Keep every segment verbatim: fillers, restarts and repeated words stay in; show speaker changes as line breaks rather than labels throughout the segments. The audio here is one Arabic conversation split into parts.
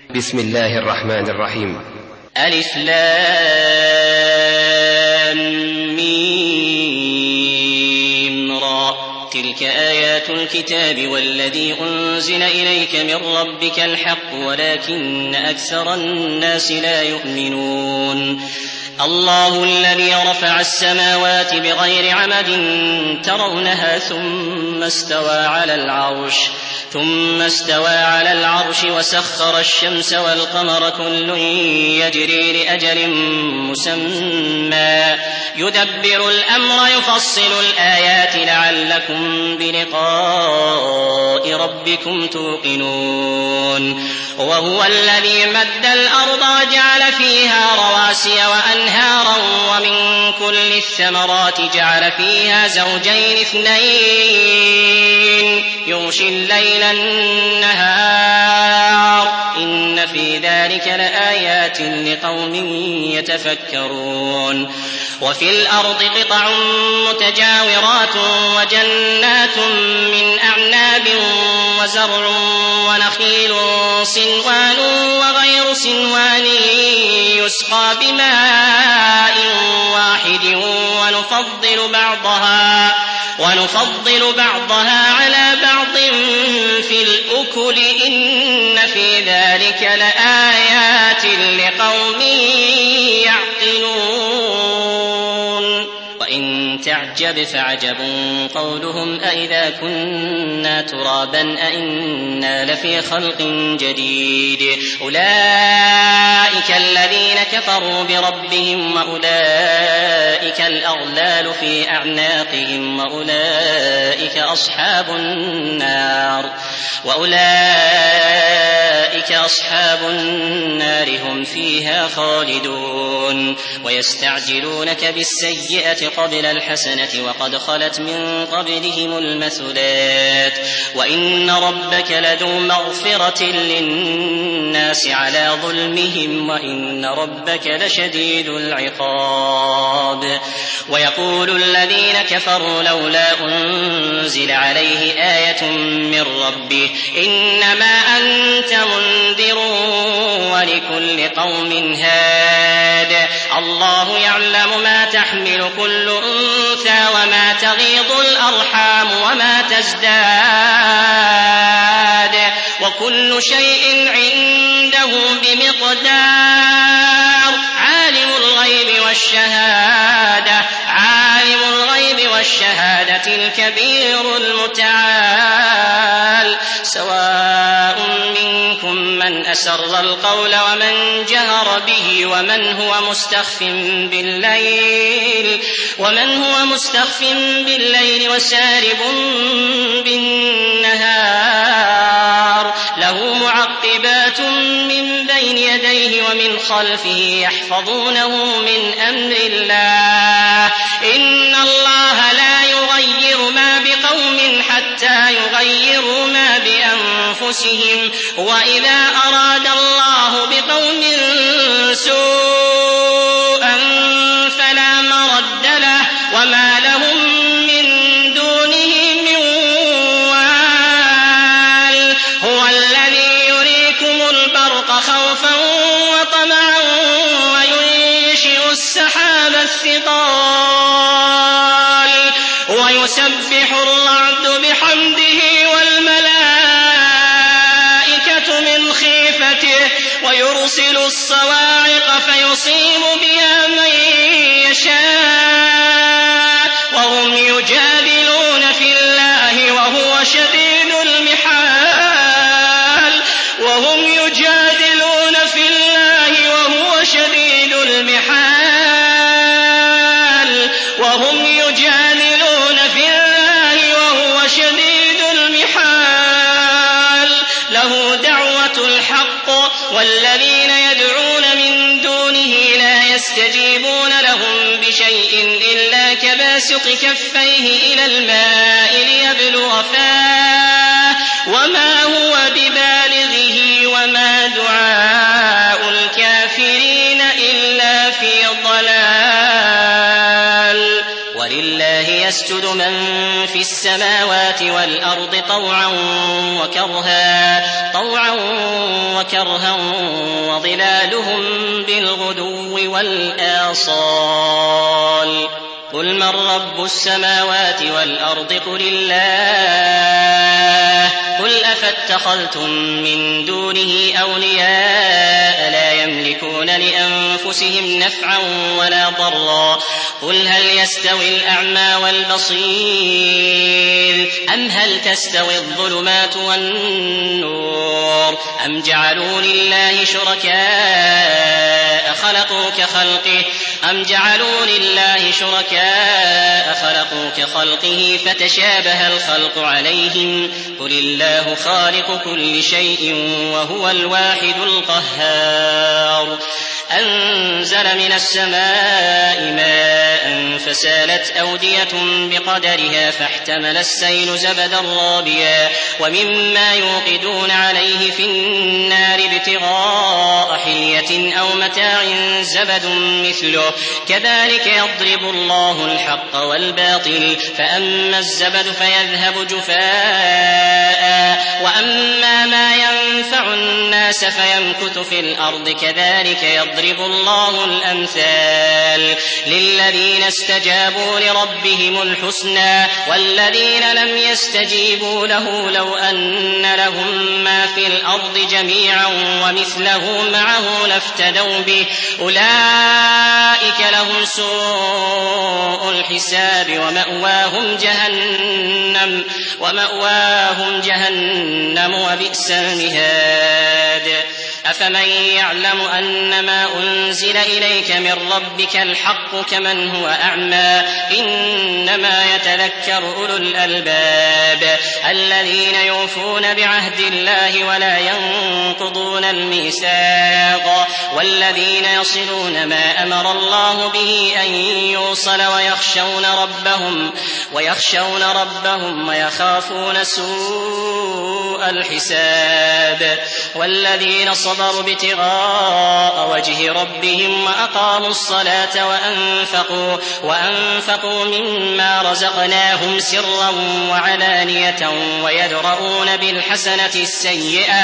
بسم الله الرحمن الرحيم.
ألف لام ميم را. تلك آيات الكتاب والذي أنزل إليك من ربك الحق ولكن أكثر الناس لا يؤمنون. الله الذي رفع السماوات بغير عمد ترونها ثم استوى على العرش ثم استوى على العرش وسخر الشمس والقمر كل يجري لأجل مسمى يدبر الأمر يفصل الآيات لعلكم بلقاء ربكم توقنون. وهو الذي مد الأرض وجعل فيها رواسي وأنهارا ومن كل الثمرات جعل فيها زوجين اثنين يغشي الليل النهار إن في ذلك لآيات لقوم يتفكرون. وفي الأرض قطع متجاورات وجنات من أعناب وزرع ونخيل صنوان وغير صنوان يسقى بماء واحد ونفضل بعضها ونفضل بعضها على بعض في الأكل إن في ذلك لآيات لقوم يعقلون. وإن تعجب فعجب قولهم أئذا كنا ترابا أئنا لفي خلق جديد أولئك الذين كفروا بربهم وأولئك الأغلال في أعناقهم وأولئك أصحاب النار وأولئك أصحاب النار هم فيها خالدون. ويستعجلونك بالسيئة قبل الحسنة وقد خلت من قبلهم المثلات وإن ربك لذو مغفرة للناس على ظلمهم وإن ربك لشديد العقاب. ويقول الذين كفروا لولا أنزل عليه آية من ربه إنما أنت منذر ولكل قوم هاد الله يعلم ما تحمل كل أنثى وما تغيض الأرحام وما تزداد وكل شيء عنده بمقدار. عالم الغيب والشهادة عالم الغيب والشهادة الكبير المتعال سواء منكم من أسر القول ومن جهر به ومن هو مستخف بالليل ومن هو مستخف بالليل وسارب بالنهار له معقبات من بين يديه ومن خلفه يحفظونه من أمر الله إن الله لا يغير ما بقوم حتى يغيروا ما بأنفسهم وإذا أراد الله بقوم سوءا فلا مرد له وما لهم من دونه من وال. هو الذي يريكم البرق خوفا وطمعا وينشئ السحاب الثقال ويسبح الرعد بحمده والملائكة من خيفته ويرسل الصواعق فيصيب بها من يشاء وهم يجادلون في الله وهو شديد المحال وهم يجادلون في الله وهو شديد المحال وهم يجادلون في الله وهو شديد المحال له دعوة الحق والذين يدعون من دونه لا يستجيبون لهم بشيء إلا كباسط كفيه إلى الماء ليبلغ فاه وما هو ببالغه وما دعاء الكافرين إلا في ضلال. ولله يسجد من في السماوات والأرض طوعا وكرها طوعا وكرها وظلالهم بالغدو والآصال قل من رب السماوات والأرض قل الله قل أفاتخذتم من دونه أولياء لا يملكون لأنفسهم نفعا ولا ضرا قل هل يستوي الأعمى والبصير أم هل تستوي الظلمات والنور أم جعلوا لله شركاء خلقوا كخلقه أم جعلوا لله شركاء خلقوا كخلقه فتشابه الخلق عليهم قل الله خالق كل شيء وهو الواحد القهار أنزل من السماء ماء فسالت أودية بقدرها فاحتمل السيل زبدا رابيا ومما يوقدون عليه في النار ابتغاء حلية أو متاع زبد مثله كذلك يضرب الله الحق والباطل فأما الزبد فيذهب جفاء وأما ما ينفع الناس فيمكث في الأرض كذلك يضرب الله الأمثال للذين استجابوا لربهم الحسنى والذين لم يستجيبوا له لو أن لهم ما في الأرض جميعا ومثله معه لافتدوا به أولئك لهم سوء الحساب ومأواهم جهنم ومأواهم جهنم وبئس المهاد أفمن يعلم أنما أنزل إليك من ربك الحق كمن هو أعمى إنما يتذكر أولو الألباب الذين يوفون بعهد الله ولا ينقضون الميثاق والذين يصلون ما أمر الله به أن يوصل ويخشون ربهم ويخشون ربهم ويخافون سوء الحساب والذين صبروا ابتغاء وجه ربهم وأقاموا الصلاة وأنفقوا, وأنفقوا مما رزقناهم سرا وعلانية ويدرؤون بالحسنة السيئة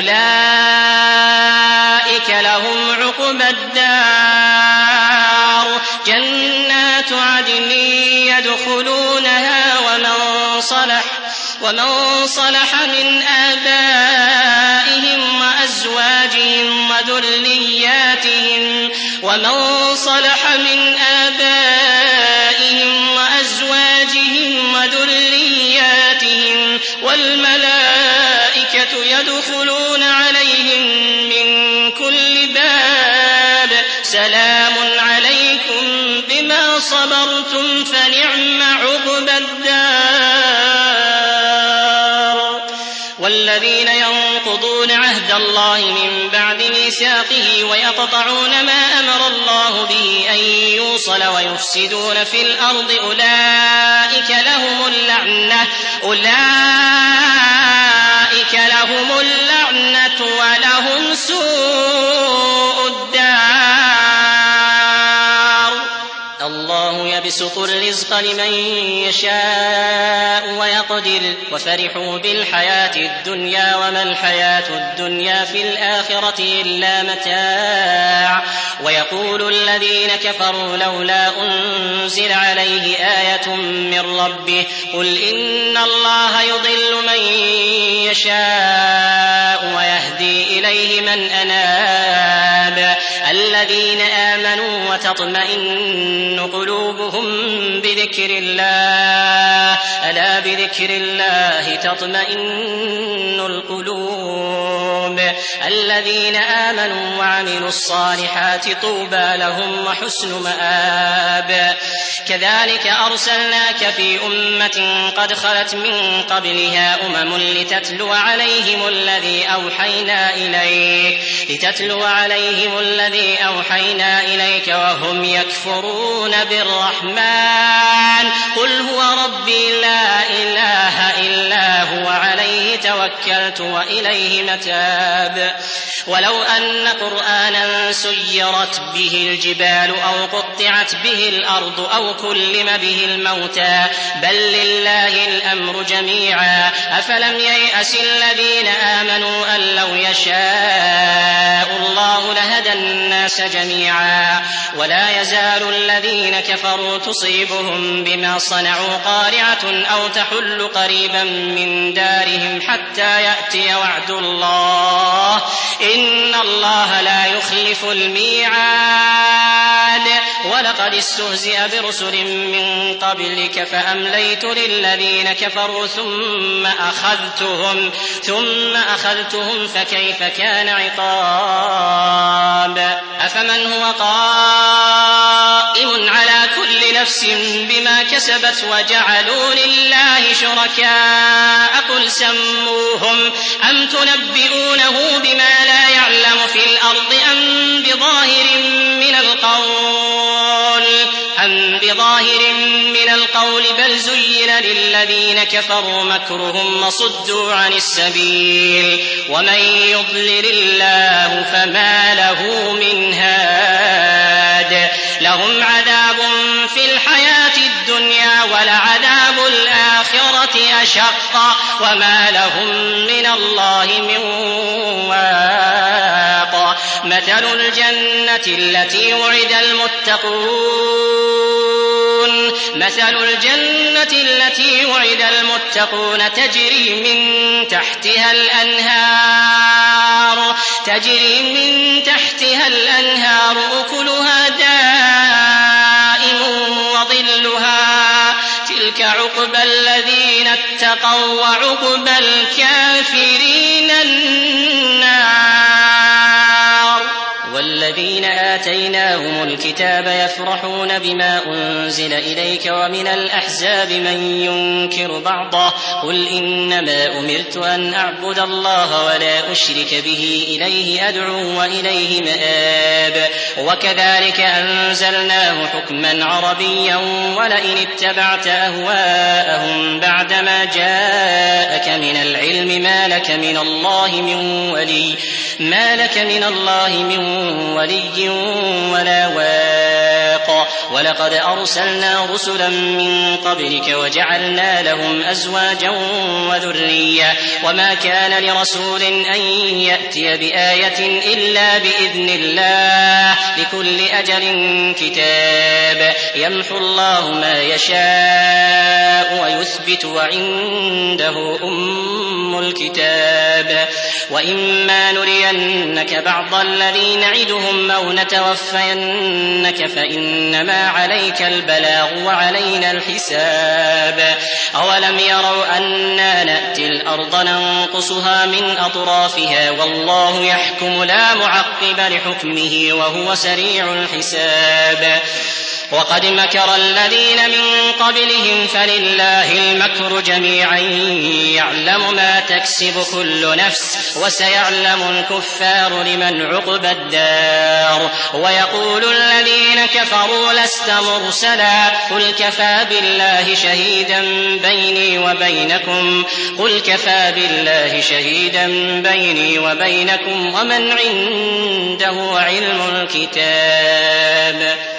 أولئك لهم عقبى الدار جنات عدن يدخلونها ومن صلح ومن صلح من آبائهم وأزواجهم وذرياتهم ومن صلح من آبائهم وأزواجهم وذرياتهم والملائكة يدخلون عليهم من كل باب سلام عليكم بما صبرتم فنعم عقبى الدار والذين ينقضون عهد الله من بعد ميثاقه ويقطعون ما أمر الله به أن يوصل ويفسدون في الأرض أولئك لهم اللعنة أولئك لهم اللعنة ولهم سوء الدار الله يبسط الرزق لمن يشاء ويقدر وفرحوا بالحياة الدنيا وما الحياة الدنيا في الآخرة إلا متاع ويقول الذين كفروا لولا أنزل عليه آية من ربه قل إن الله يضل من يشاء ويهدي إليه من أناب الذين آمنوا وتطمئن قلوبهم بذكر الله ألا بذكر الله تطمئن القلوب الذين آمنوا وعملوا الصالحات طوبى لهم وحسن مآب كذلك أرسلناك في أمة قد خلت من قبلها أمم لتتلو عليهم الذي أوحينا إليك لتتلو عليهم الذي أوحينا إليك وهم يكفرون بالرحمن قل هو ربي لا إله إلا هو عليه توكلت وإليه متاب ولو أن قرآنا سيرت به الجبال أو قطعت به الأرض أو كلم به الموتى بل لله الأمر جميعا أفلم ييأس الذين آمنوا أن لو يشاء الله لهدى الناس جميعا ولا يزال الذين كفروا تصيبهم بما صنعوا قارعة أو تحل قريبا من دارهم حتى يأتي وعد الله إن الله لا يخلف الميعاد ولقد استهزئ برسل من قبلك فأمليت للذين كفروا ثم أخذتهم ثم أخذتهم فكيف كان عقاب أفمن هو قائم على كل نفس بما كسبت وجعلوا لله شركاء قل سموهم أم تنبئونه بما لا يعلم في الأرض أم بظاهر من القول أم بظاهر من القول بل زين للذين كفروا مكرهم وصدوا عن السبيل ومن يضلل الله فما له من هاد لهم عذاب في الحياة الدنيا ولعذاب الآخرة أشق وما لهم من الله من واق مثل الجنة التي وعد المتقون مثل الجنة التي وعد المتقون تجري من تحتها الأنهار تجري من تحتها الأنهار أكلها دائم وظلها تلك عقبى الذين اتقوا وعقبى الكافرين النار والذين آتيناهم الكتاب يفرحون بما أنزل إليك ومن الأحزاب من ينكر بعضه قل إنما أمرت أن أعبد الله ولا أشرك به إليه أدعو وإليه مآب وكذلك أنزلناه حكما عربيا ولئن اتبعت أهواءهم بعدما جاءك من العلم ما لك من الله من ولي ما لك من الله من ولي ولا واق ولقد أرسلنا رسلا من قبلك وجعلنا لهم أزواجا وذرية وما كان لرسول أن يأتي بآية إلا بإذن الله لكل أجل كتاب يمحو الله ما يشاء ويثبت وعنده أم الكتاب وإما نرينك بعض الذي نعدهم أو نتوفينك فإنما عليك البلاغ وعلينا الحساب أولم يروا أنا نأتي الأرض ننقصها من أطرافها والله يحكم لا معقب لحكمه وهو سريع الحساب وقد مكر الذين من قبلهم فلله المكر جميعا يعلم ما تكسب كل نفس وسيعلم الكفار لمن عقبى الدار ويقول الذين كفروا لست مرسلا قل كفى بالله شهيدا بيني وبينكم قل كفى بالله شهيدا بيني وبينكم ومن عنده علم الكتاب